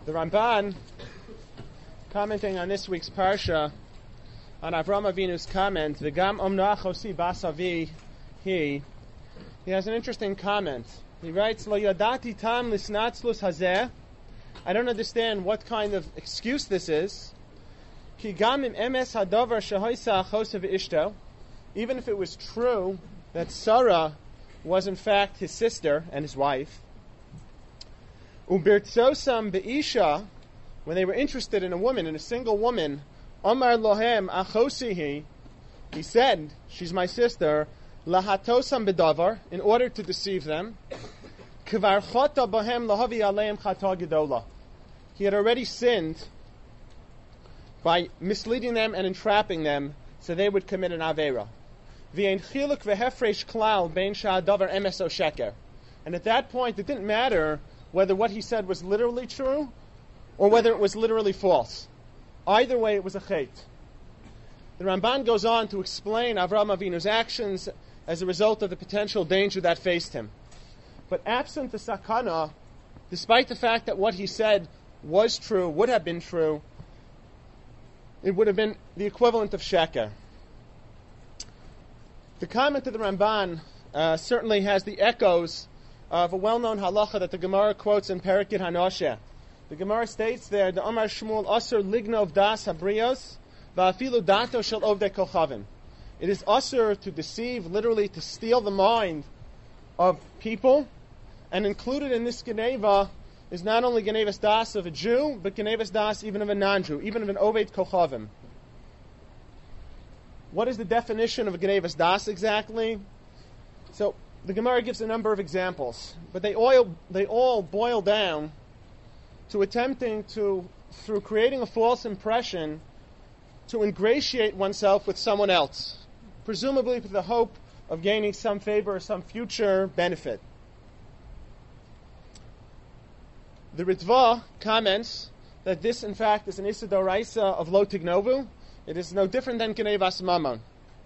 The Ramban, commenting on this week's parsha, on Avraham Avinu's comment, "V'gam omnach osi basavi he has an interesting comment. He writes, "Lo yadati tam lisnatzlus hazeh." I don't understand what kind of excuse this is. Ki gam im emes hadavar shehoisa achosav ishto. Even if it was true that Sarah was in fact his sister and his wife. Ubirtzosam be'isha, when they were interested in a woman, in a single woman, Omar lohem achosihi, he said, she's my sister, lahatosam bedavar, in order to deceive them. Kvar chota bohem lahavi aleim chata gedola. He had already sinned by misleading them and entrapping them, so they would commit an avera. V'ein chiluk v'hefresh klal bein sha'adavar emes o sheker. And at that point, it didn't matter whether what he said was literally true or whether it was literally false. Either way, it was a chait. The Ramban goes on to explain Avraham Avinu's actions as a result of the potential danger that faced him. But absent the sakana, despite the fact that what he said was true, would have been true, it would have been the equivalent of sheker. The comment of the Ramban certainly has the echoes of a well-known halacha that the Gemara quotes in Perikid Hanoshe. The Gemara states there, "The Amar Shmuel Asur Lignov Das Habrios Va'afilu Dato Shel Ovdei Kochavim." It is asur to deceive, literally to steal the mind of people, and included in this geneva is not only genevas das of a Jew, but genevas das even of a non-Jew, even of an Oved Kochavim. What is the definition of a genevas das exactly? So the Gemara gives a number of examples, but they all boil down to attempting to, through creating a false impression, to ingratiate oneself with someone else, presumably with the hope of gaining some favor or some future benefit. The Ritva comments that this, in fact, is an Issa D'Oraisa of Lo Tignovu. It is no different than Genevas Mammon.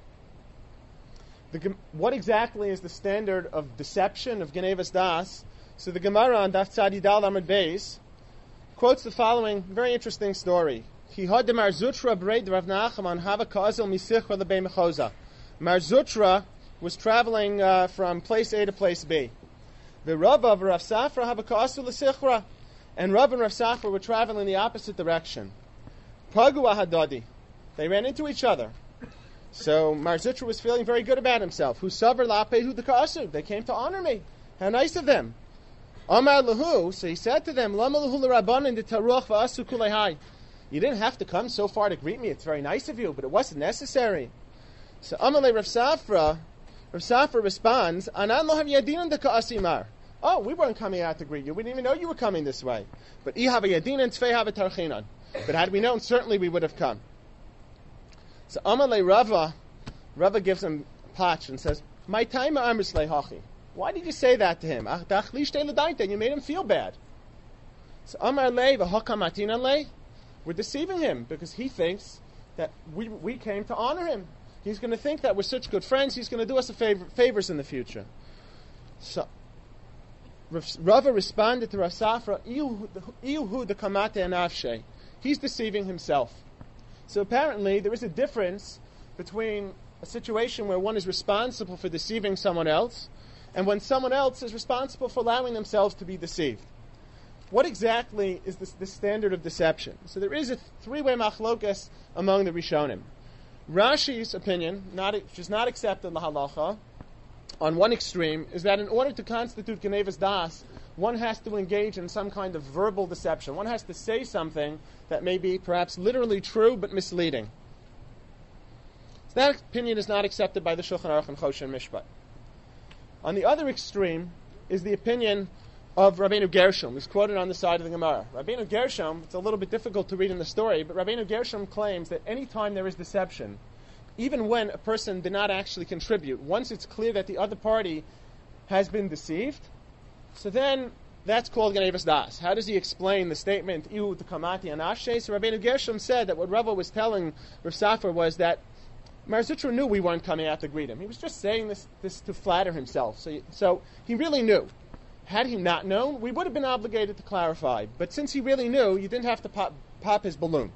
What exactly is the standard of deception, of Genevas Das? So the Gemara on Daf Tzadi Dal Amud Beis quotes the following very interesting story. Mar Zutra was traveling from place A to place B. The Rav of Rav Safra have a ka'asu l'sichra, and Rav and Rav Safra were traveling in the opposite direction. Pagu ahadadi, they ran into each other. So Mar Zutra was feeling very good about himself. Who savar la'pehu the ka'asu? They came to honor me. How nice of them. Amar lahu, so he said to them, Lama lahu l'rabbanan d'taruach va'asu kulei. You didn't have to come so far to greet me. It's very nice of you, but it wasn't necessary. So Amalei Rav Safra responds, Anan lo have yadinan de ka'asimar. Oh, we weren't coming out to greet you. We didn't even know you were coming this way. But I have a yadinan, tzvei have a tarchinan. But had we known, certainly we would have come. So Amalei Rava gives him a patch and says, My time amrislei hachi. Why did you say that to him? You made him feel bad. So Amar lei v'hakam atinan lei. We're deceiving him because he thinks that we came to honor him. He's going to think that we're such good friends. He's going to do us favors in the future. So Rava responded to Rav Safra, Iuhu the kamate anafshe. He's deceiving himself. So apparently there is a difference between a situation where one is responsible for deceiving someone else and when someone else is responsible for allowing themselves to be deceived. What exactly is the standard of deception? So there is a three-way machlokas among the Rishonim. Rashi's opinion, which is not accepted in the halacha, on one extreme, is that in order to constitute Genevas Das, one has to engage in some kind of verbal deception. One has to say something that may be perhaps literally true but misleading. So that opinion is not accepted by the Shulchan Aruch and Choshen Mishpat. On the other extreme is the opinion of Rabbeinu Gershom, who's quoted on the side of the Gemara. Rabbeinu Gershom, it's a little bit difficult to read in the story, but Rabbeinu Gershom claims that any time there is deception, even when a person did not actually contribute, once it's clear that the other party has been deceived, so then that's called Genevas Das. How does he explain the statement, Iu the Kamati Anashe? So Rabbeinu Gershom said that what Rava was telling Rav Safra was that Mar Zutra knew we weren't coming out to greet him. He was just saying this to flatter himself. So he really knew. Had he not known, we would have been obligated to clarify. But since he really knew, you didn't have to pop his balloon.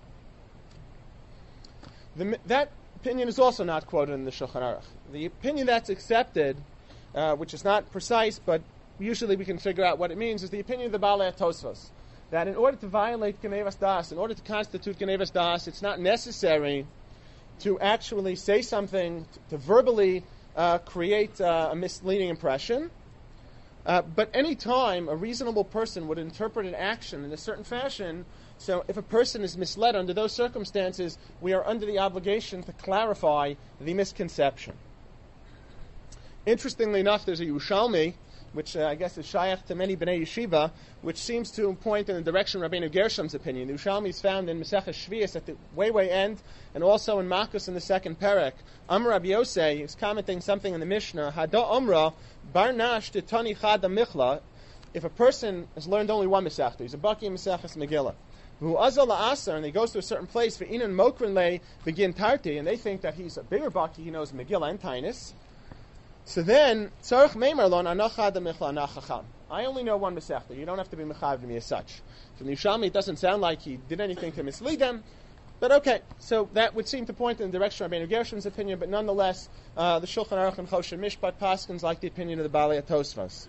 That opinion is also not quoted in the Shulchan Aruch. The opinion that's accepted, which is not precise, but usually we can figure out what it means, is the opinion of the Baalei Tosfos, that in order to violate Genevas Das, in order to constitute Genevas Das, it's not necessary to actually say something, to verbally create a misleading impression. But any time a reasonable person would interpret an action in a certain fashion, so if a person is misled under those circumstances, we are under the obligation to clarify the misconception. Interestingly enough, there's a Yerushalmi, which I guess is shayach to many Bnei Yeshiva, which seems to point in the direction of Rabbeinu Gershom's opinion. The Yerushalmi is found in Maseches Shvius at the way end, and also in Makos in the second perek. Amar Rabbi Yosei is commenting something in the Mishnah. Hada Omra Bar Nash Titani Chada Michla. If a person has learned only one Masechta, he's a Baki in Maseches Megillah, who Azal Asar, and he goes to a certain place for Inan Mokrin Le begin Tarti, and they think that he's a bigger Baki, he knows Megillah and Tainus. So then, Tzarech Meimer Lon Anachad Michla Anachacham. I only know one Masechta. You don't have to be mechav to me as such. From the Yerushalmi, it doesn't sound like he did anything to mislead them. But okay, so that would seem to point in the direction of Rabbeinu Gershom's opinion, but nonetheless, the Shulchan Aruch and Choshen Mishpat Paskins like the opinion of the Baalei Tosfos.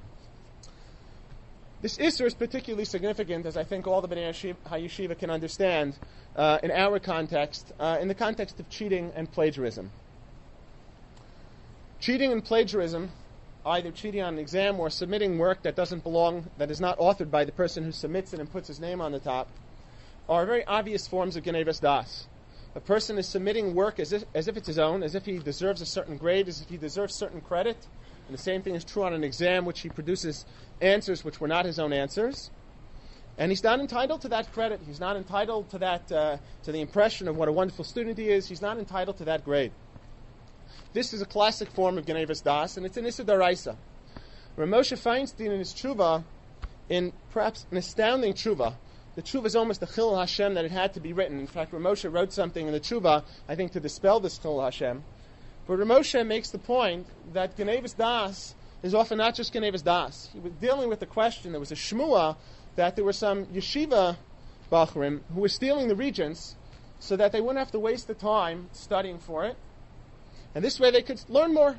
This Isser is particularly significant, as I think all the Bnei HaYeshiva can understand, in our context, in the context of cheating and plagiarism. Cheating and plagiarism, either cheating on an exam or submitting work that doesn't belong, that is not authored by the person who submits it and puts his name on the top, are very obvious forms of Genevas Das. A person is submitting work as if it's his own, as if he deserves a certain grade, as if he deserves certain credit. And the same thing is true on an exam, which he produces answers which were not his own answers. And he's not entitled to that credit. He's not entitled to that, to the impression of what a wonderful student he is. He's not entitled to that grade. This is a classic form of Genevas Das, and it's an Issa D'Oraisa. Rav Moshe Feinstein in his tshuva, in perhaps an astounding tshuva, the tshuva is almost a Chilul Hashem that it had to be written. In fact, Rav Moshe wrote something in the tshuva, I think, to dispel this Chilul Hashem. But Rav Moshe makes the point that Genevas Das is often not just Genevas Das. He was dealing with the question, there was a shmua that there were some yeshiva bachrim who were stealing the regents so that they wouldn't have to waste the time studying for it. And this way they could learn more.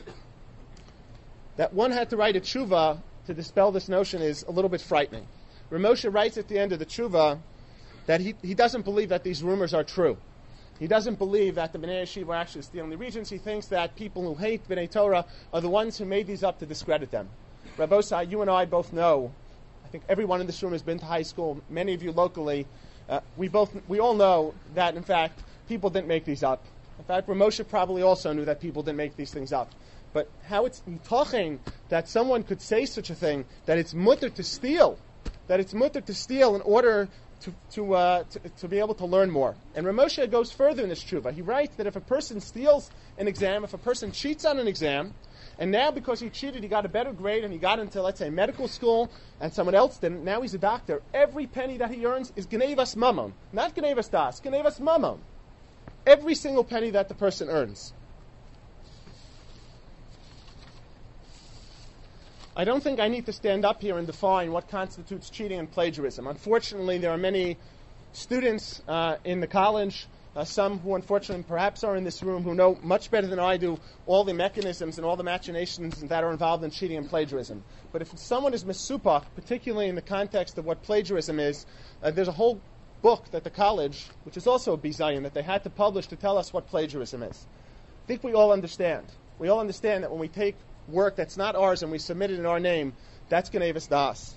That one had to write a tshuva to dispel this notion is a little bit frightening. Rav Moshe writes at the end of the tshuva that he doesn't believe that these rumors are true. He doesn't believe that the Bnei Yeshiva are actually stealing the regents. He thinks that people who hate Bnei Torah are the ones who made these up to discredit them. Rabbi Osai, you and I both know, I think everyone in this room has been to high school, many of you locally, we all know that, in fact, people didn't make these up. In fact, Rav Moshe probably also knew that people didn't make these things up. But how it's talking that someone could say such a thing, that it's mutter to steal, in order to be able to learn more. And Rav Moshe goes further in this tshuva. He writes that if a person steals an exam, if a person cheats on an exam, and now because he cheated, he got a better grade and he got into, let's say, medical school, and someone else didn't, now he's a doctor, every penny that he earns is Genevas Mamon. Not Genevas Das, Genevas Mamon. Every single penny that the person earns. I don't think I need to stand up here and define what constitutes cheating and plagiarism. Unfortunately, there are many students in the college, some who unfortunately perhaps are in this room, who know much better than I do all the mechanisms and all the machinations that are involved in cheating and plagiarism. But if someone is misupach, particularly in the context of what plagiarism is, there's a whole book that the college, which is also a bizayon, that they had to publish to tell us what plagiarism is. I think we all understand. We all understand that when we take work that's not ours and we submit it in our name, that's Genevas Das.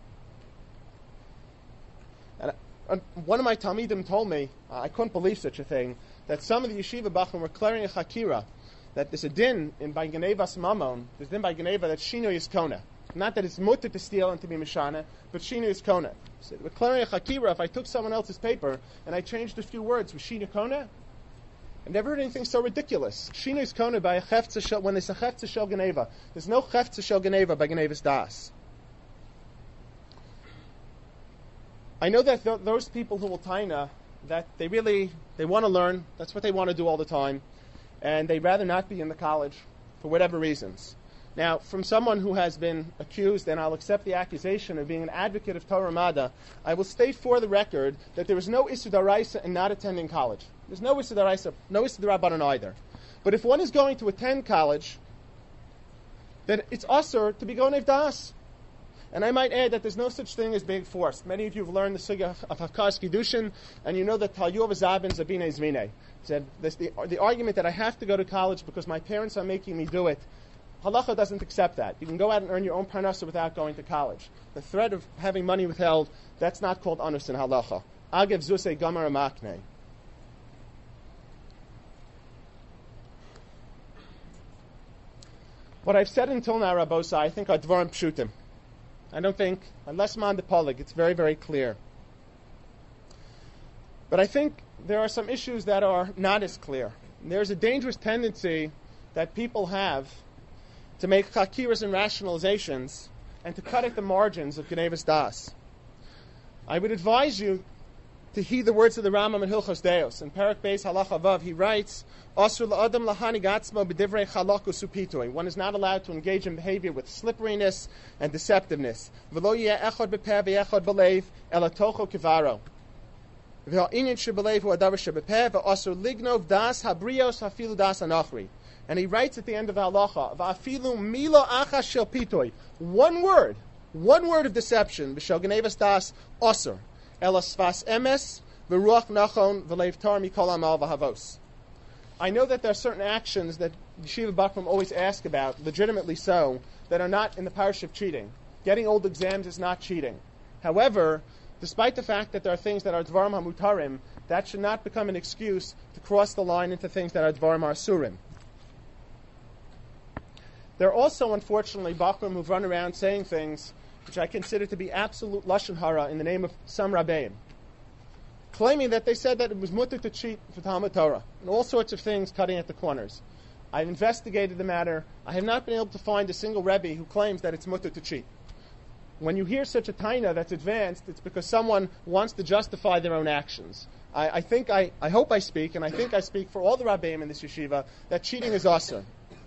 And one of my Talmidim told me, I couldn't believe such a thing, that some of the yeshiva bachim were clearing a chakira, that there's a din by Genevas Mamon, there's a din by Geneva that Shino is Kona. Not that it's mutter to steal and to be Mishana, but Shino is Kona. So we're clearing a chakira, if I took someone else's paper and I changed a few words with Shino Kona, I've never heard anything so ridiculous. Shino is Kona by a Chefza Shel, when there's a Chefza Shel Geneva. There's no Chefza Shel Geneva by Genevas Das. I know that those people who will taina, that they want to learn, that's what they want to do all the time, and they'd rather not be in the college for whatever reasons. Now, from someone who has been accused, and I'll accept the accusation of being an advocate of Torah Mada, I will state for the record that there is no Issur D'Oraisa in not attending college. There's no Issur D'Oraisa, no Issur D'Rabbanan either. But if one is going to attend college, then it's usur to be Gonev Das. And I might add that there's no such thing as being forced. Many of you have learned the sugya of Hakas Kiddushin, and you know that Talyuv Zabin Zabine Zmine. Said the argument that I have to go to college because my parents are making me do it. Halacha doesn't accept that. You can go out and earn your own parnasa without going to college. The threat of having money withheld, that's not called anus in halacha. Agev zuse gamar makne. What I've said until now, Rabosa, I think are dvarim pshutim. I don't think, unless man de polig, it's very, very clear. But I think there are some issues that are not as clear. There's a dangerous tendency that people have to make chakiras and rationalizations and to cut at the margins of Genevas Das. I would advise you to heed the words of the Rambam in Hilchos Deos. In Perek Beis Halacha Vav, he writes, Asur la'adam lahanig atzmo b'divrei chalaku supitoi. One is not allowed to engage in behavior with slipperiness and deceptiveness. V'lo yeh echad b'peh v'echad b'leiv, ela tocho kivaro. V'ha'inyin sheb'leiv hu adavar sheb'peh, v'asur lignov das habrios hafilu das anachri. And he writes at the end of the halacha, v'afilu milo achas shel pitoi. One word of deception, v'shel genevas das asur. Ela sfas emes, v'ruach nachon, v'leiv tar mikol amal v'havos. I know that there are certain actions that Yeshiva Bachram always ask about, legitimately so, that are not in the parish of cheating. Getting old exams is not cheating. However, despite the fact that there are things that are dvarim hamutarim, that should not become an excuse to cross the line into things that are dvarim asurim. There are also, unfortunately, Bachram who've run around saying things which I consider to be absolute lashon hara in the name of some rabbeim, claiming that they said that it was mutter to cheat for Talmud Torah, and all sorts of things cutting at the corners. I've investigated the matter. I have not been able to find a single rebbe who claims that it's mutter to cheat. When you hear such a taina that's advanced, it's because someone wants to justify their own actions. I hope I speak, and I think I speak for all the rabbeim in this yeshiva, that cheating is asur.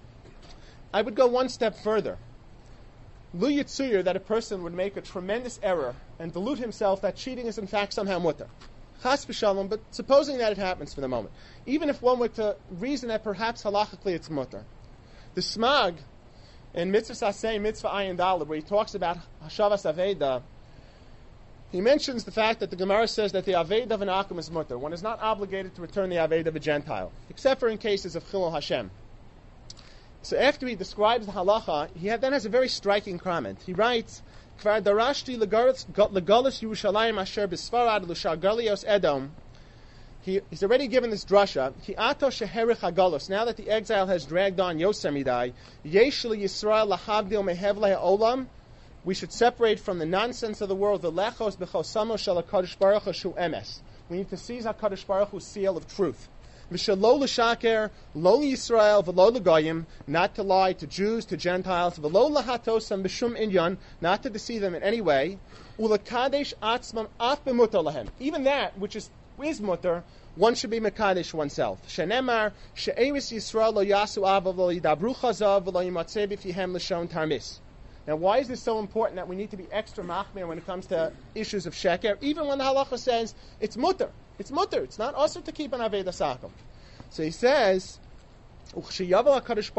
I would go one step further. Lu yitzuyir, that a person would make a tremendous error and delude himself that cheating is in fact somehow mutter. Chas v'shalom, but supposing that it happens for the moment, even if one were to reason that perhaps halachically it's mutter. The Smag in Mitzvah Saseh, Mitzvah Ayin Daled, where he talks about Hashavas Aveda, he mentions the fact that the Gemara says that the Aveda of an Akum is mutter. One is not obligated to return the Aveda of a Gentile, except for in cases of Chilul Hashem. So after he describes the halacha, he then has a very striking comment. He writes, Kvar darashti legalus Yerushalayim asher b'Sfarad l'shar Galios Edom. He's already given this drasha. Ki ato sheherich hagalus. Now that the exile has dragged on Yosemidai, yesh Yisrael lahavdil mehevle ha'olam. We should separate from the nonsense of the world. The lechos b'chosamo shel HaKadosh Baruch Hu shu emes. We need to seize HaKadosh Baruch Hu's seal of truth. V'shelo l'shaker, lo Yisrael, v'lo l'goyim, not to lie to Jews, to Gentiles, v'lo l'hatosam b'shum inyan, not to deceive them in any way, u'lekadesh atzmam af b'mutar lahem. Even that, which is mutar, one should be mekadesh oneself. Shenemar, she'eris Yisrael lo yasu avav lo yidabru chazav, v'lo yimatzeh b'fihem l'shon tarmis. Now, why is this so important that we need to be extra machmir when it comes to issues of sheker, even when the halacha says it's mutar? It's mutter. It's not also to keep an Aveda Sakum. So he says, when a Kadosh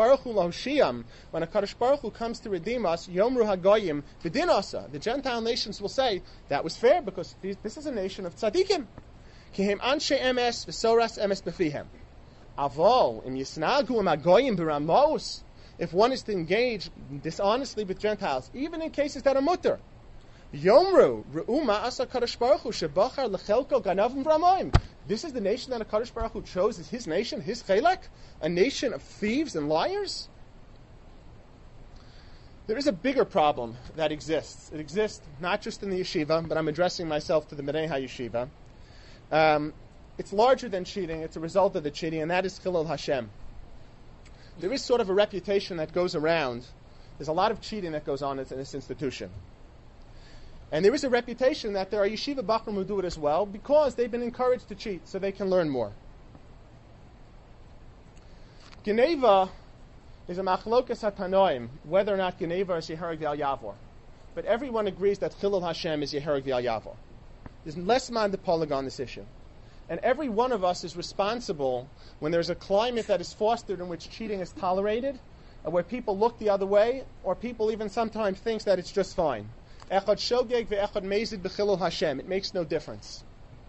Baruch Hu comes to redeem us, Yomru HaGoyim, B'din Asa, the Gentile nations will say, that was fair because this is a nation of tzaddikim. Kihem anshe emes, v'soras emes befihem. Avol, im yisnagu im HaGoyim b'ramos, if one is to engage dishonestly with Gentiles, even in cases that are mutter, Yomru, Re'uma Asa Kadosh Baruch Hu, Shebachar Lechelko Ganavim V'ramoim. This is the nation that Kadosh Baruch Hu chose as his nation, his chelek, a nation of thieves and liars? There is a bigger problem that exists. It exists not just in the yeshiva, but I'm addressing myself to the Bnei HaYeshiva. It's larger than cheating. It's a result of the cheating, and that is Chilul Hashem. There is sort of a reputation that goes around. There's a lot of cheating that goes on in this institution. And there is a reputation that there are yeshiva bachrim who do it as well because they've been encouraged to cheat so they can learn more. Geneva is a machlokas hatanoim, whether or not Geneva is Yehereg V'al Yavor. But everyone agrees that Chilul Hashem is Yehereg V'al Yavor. There's less man the polygon on this issue. And every one of us is responsible when there's a climate that is fostered in which cheating is tolerated, or where people look the other way, or people even sometimes think that it's just fine. Echad shogeg ve'echad mezid b'chilul Hashem. It makes no difference.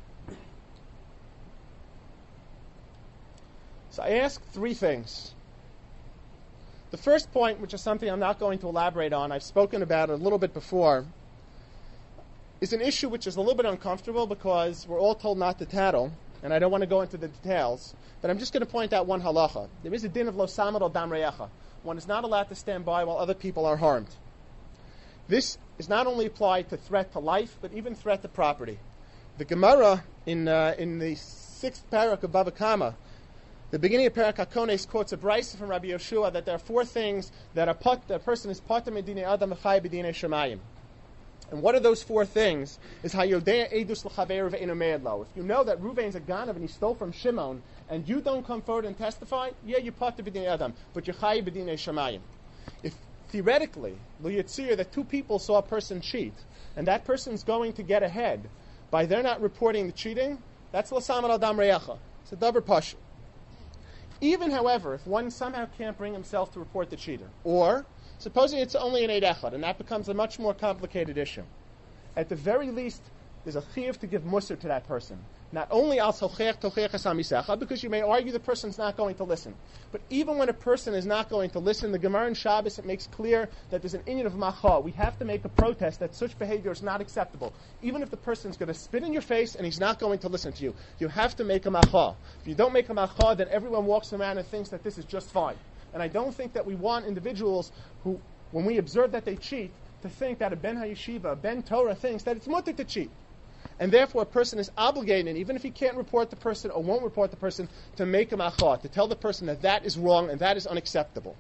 So I ask three things. The first point, which is something I'm not going to elaborate on, I've spoken about it a little bit before, is an issue which is a little bit uncomfortable because we're all told not to tattle, and I don't want to go into the details, but I'm just going to point out one halacha. There is a din of lo samad al dam reyecha. One is not allowed to stand by while other people are harmed. This is not only applied to threat to life, but even threat to property. The Gemara in the 6th parak of Bava Kama, the beginning of Parak HaKones, quotes a brisa from Rabbi Yoshua that there are four things that a person is pater medinei adam v'chai b'dinei shemayim. And one of those four things is hayodea edus l'chaver ve'enu me'ed lo. If you know that Ruvain's a ganav and he stole from Shimon, and you don't come forward and testify, yeah, you pater b'dinei adam, but you're chai b'dinei shemayim. If theoretically, lo yitzir, that two people saw a person cheat, and that person's going to get ahead by their not reporting the cheating, that's lo samad al dam reyecha. It's a davar pasha. Even, however, if one somehow can't bring himself to report the cheater, or supposing it's only an eid echad, and that becomes a much more complicated issue, at the very least, there's a chiyuv to give musar to that person. Not only al sochech tochech asamisecha, because you may argue the person's not going to listen, but even when a person is not going to listen, the Gemara in Shabbos, it makes clear that there's an inyan of macha. We have to make a protest that such behavior is not acceptable. Even if the person's going to spit in your face and he's not going to listen to you, you have to make a macha. If you don't make a macha, then everyone walks around and thinks that this is just fine. And I don't think that we want individuals who, when we observe that they cheat, to think that a ben hayeshiva, a ben Torah thinks that it's mutter to cheat. And therefore, a person is obligated, even if he can't report the person or won't report the person, to make a macha, to tell the person that that is wrong and that is unacceptable.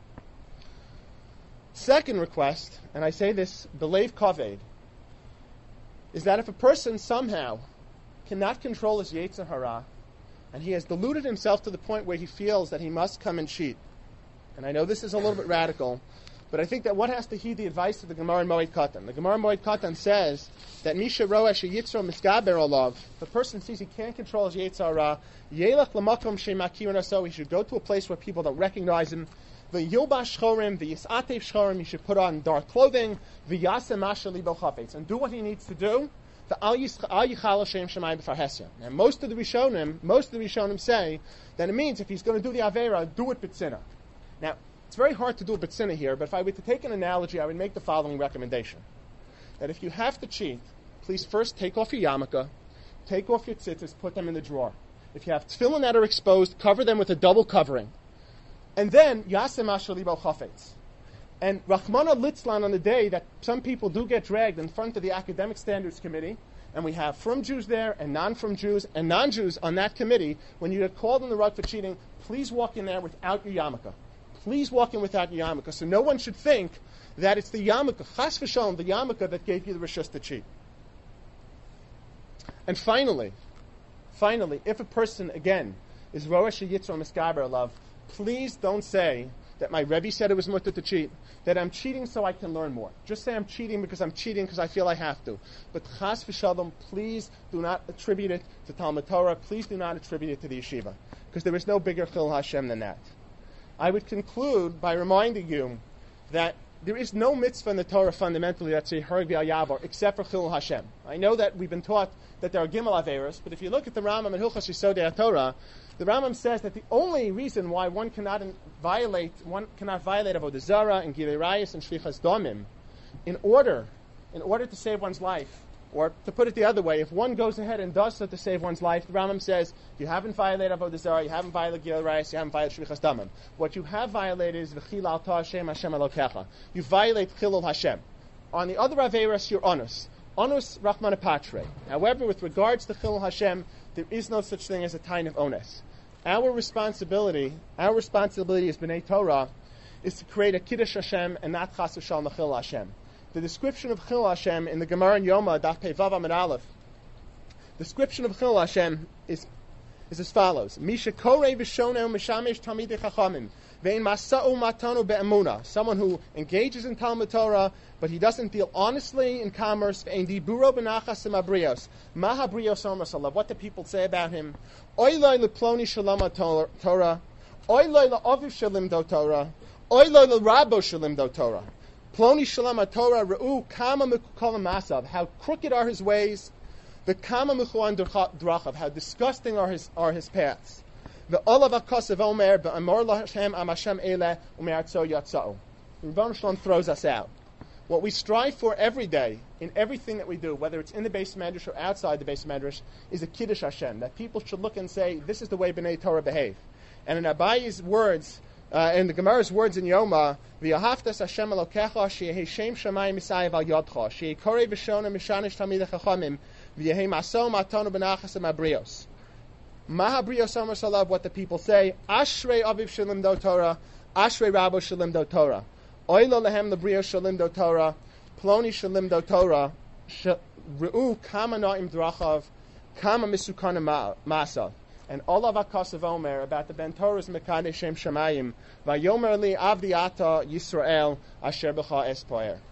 Second request, and I say this, belev kaved, is that if a person somehow cannot control his yetzer hara, and he has deluded himself to the point where he feels that he must come and cheat, and I know this is a little bit radical, but I think that one has to heed the advice of the Gemara in Moed Katan. The Gemara in Moed Katan says that Misha Roa Sheyitzro Miskaber Olav, if a person sees he can't control his Yetzirah, Yelach Lamakom Shemakir Naso, he should go to a place where people don't recognize him. The Yilbash Chorim, the Yisatev Chorim, he should put on dark clothing, the Yasem Masha Libo Chafetz, and do what he needs to do. The Al Yichal Hashem Shemayim B'Farhesya. And most of the Rishonim say that it means if he's going to do the Avera, do it B'tzina. Now, it's very hard to do a B'tzina here, but if I were to take an analogy, I would make the following recommendation. That if you have to cheat, please first take off your yarmulke, take off your tzitzis, put them in the drawer. If you have tefillin that are exposed, cover them with a double covering. And then, Yasem Asher Libo Chafetz. And Rachmana Litzlan, on the day that some people do get dragged in front of the Academic Standards Committee, and we have from Jews there and non-from Jews and non-Jews on that committee, when you get called on the rug for cheating, please walk in there without your yarmulke. Please walk in without your yarmulke, so no one should think that it's the yarmulke, chas v'shalom, the yarmulke that gave you the rishus to cheat. And finally, if a person, again, is roa sheyitzro miskaber love, please don't say that my Rebbe said it was mutter to cheat, that I'm cheating so I can learn more. Just say I'm cheating because I feel I have to. But chas v'shalom, please do not attribute it to Talmud Torah. Please do not attribute it to the yeshiva, because there is no bigger chil Hashem than that. I would conclude by reminding you that there is no mitzvah in the Torah fundamentally that's a Yehereg V'al Yavor except for Chilul Hashem. I know that we've been taught that there are Gimel Averos, but if you look at the Rambam in Hilchos Yesodei HaTorah, the Rambam says that the only reason why one cannot violate Avodah Zarah and Gilei Rayos and Shlichas Domim, in order to save one's life, or to put it the other way, if one goes ahead and does so to save one's life, the Rambam says, you haven't violated Avodah Zarah, you haven't violated Gilei Rayos, you haven't violated Shlichas Domim. What you have violated is V'chil al ta Hashem Hashem Elokecha. You violate Chilul Hashem. On the other Averos, you're honest. Onus Rachmana Patre. However, with regards to Chilul Hashem, there is no such thing as a time of onus. Our responsibility as B'nai Torah is to create a Kiddush Hashem and not Chas v'Shalom Chilul Hashem. The description of Chilul Hashem in the Gemara in Yoma, Daf Pei Vav Amud Aleph, the description of Chilul Hashem is as follows: Misha Korei v'Shoneu Mishamesh Talmidei Chachamim Vein masa'u matanu be'emuna, someone who engages in Talmud Torah, but he doesn't deal honestly in commerce. Vein diburo benachas mabrios, mahabrios omer, what do people say about him? Oiloi leploni shalom Torah, oiloi le'aviv shalim do Torah, oiloi le'rabo shalim do Torah. Ploni shalom Torah, re'u kama mekukolam masav, how crooked are his ways, the kama mechuan drachav, how disgusting are his paths. The olav akasav omer be'amor laHashem am Hashem eleh u'me'artzo yatzau. Rebbeinu Shalom throws us out. What we strive for every day, in everything that we do, whether it's in the Beis Medrash or outside the Beis Medrash, is a Kiddush Hashem, that people should look and say, this is the way B'nai Torah behave. And in Abayi's words, in the Gemara's words in Yoma, V'yahavtas Hashem Elokecha, she'yehi shem shamayim misayev al yodcha, she'yehi korei v'shona mishanish tamid ha'chachamim, v'yehi maso matonu b'nachas ha'mabrios. Mahabrios omer salav, what the people say, Ashrei aviv shalim do Torah, Ashrei rabo shalim do Torah, Oilo lehem lebrios shalim do Torah, Ploni shalim do Torah, Re'u kama na'im drachav, kama misukana masav. And olav akasav omer, about the Ben Torah's mekadesh shem shamayim, vayomer li avdi ata Yisrael asher b'cha espoer.